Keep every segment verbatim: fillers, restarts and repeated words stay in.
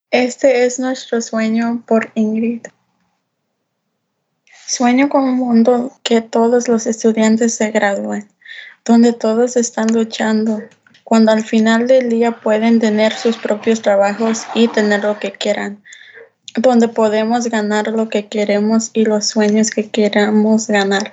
Este es nuestro sueño por Ingrid. Sueño con un mundo que todos los estudiantes se gradúen, donde todos están luchando, cuando al final del día pueden tener sus propios trabajos y tener lo que quieran, donde podemos ganar lo que queremos y los sueños que queramos ganar,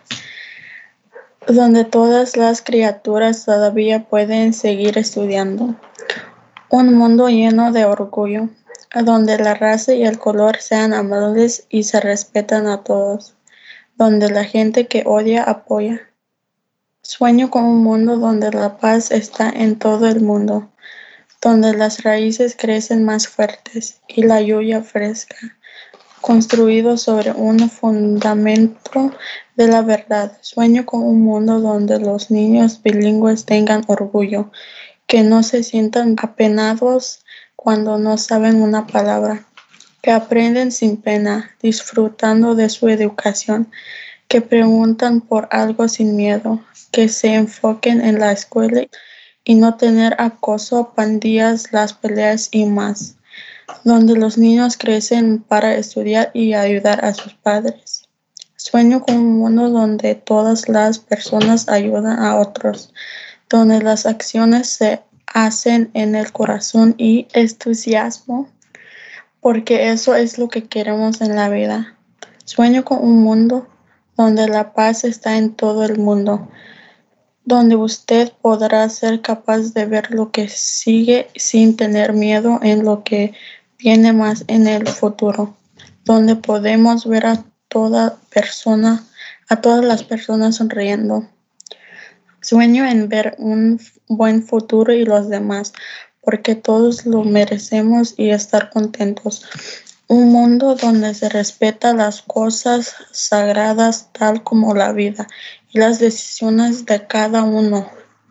donde todas las criaturas todavía pueden seguir estudiando. Un mundo lleno de orgullo, donde la raza y el color sean amables y se respetan a todos, donde la gente que odia apoya. Sueño con un mundo donde la paz está en todo el mundo, donde las raíces crecen más fuertes y la lluvia fresca, construido sobre un fundamento de la verdad. Sueño con un mundo donde los niños bilingües tengan orgullo, que no se sientan apenados cuando no saben una palabra, que aprenden sin pena, disfrutando de su educación, que preguntan por algo sin miedo, que se enfoquen en la escuela y no tener acoso, pandillas, las peleas y más, donde los niños crecen para estudiar y ayudar a sus padres. Sueño con un mundo donde todas las personas ayudan a otros, donde las acciones se hacen en el corazón y entusiasmo, porque eso es lo que queremos en la vida. Sueño con un mundo donde la paz está en todo el mundo, donde usted podrá ser capaz de ver lo que sigue sin tener miedo en lo que viene más en el futuro, donde podemos ver a toda persona, a todas las personas sonriendo. Sueño en ver un buen futuro y los demás, porque todos lo merecemos y estar contentos. Un mundo donde se respeta las cosas sagradas tal como la vida y las decisiones de cada uno.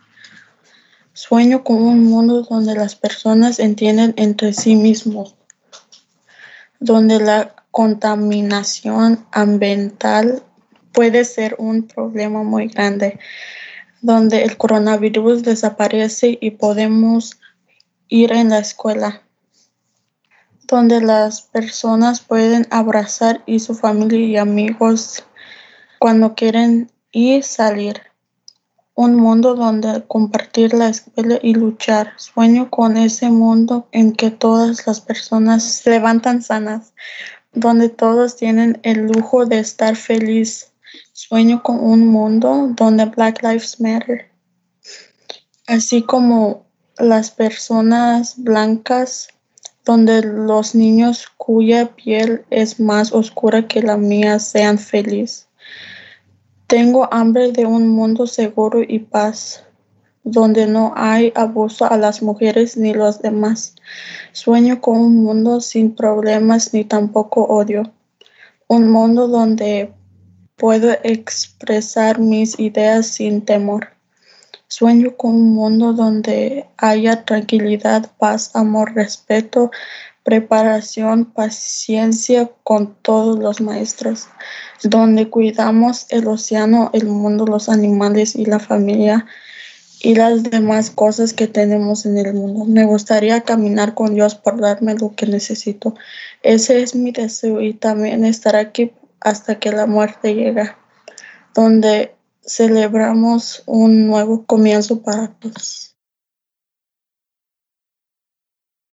Sueño con un mundo donde las personas entienden entre sí mismos, donde la contaminación ambiental puede ser un problema muy grande, donde el coronavirus desaparece y podemos ir en la escuela, donde las personas pueden abrazar y su familia y amigos cuando quieren y salir. Un mundo donde compartir la escuela y luchar. Sueño con ese mundo en que todas las personas se levantan sanas, donde todos tienen el lujo de estar feliz. Sueño con un mundo donde Black Lives Matter, así como las personas blancas, donde los niños cuya piel es más oscura que la mía sean felices. Tengo hambre de un mundo seguro y paz, donde no hay abuso a las mujeres ni los demás. Sueño con un mundo sin problemas ni tampoco odio. Un mundo donde puedo expresar mis ideas sin temor. Sueño con un mundo donde haya tranquilidad, paz, amor, respeto, preparación, paciencia con todos los maestros, donde cuidamos el océano, el mundo, los animales y la familia y las demás cosas que tenemos en el mundo. Me gustaría caminar con Dios por darme lo que necesito. Ese es mi deseo y también estar aquí hasta que la muerte llegue, donde celebramos un nuevo comienzo para todos.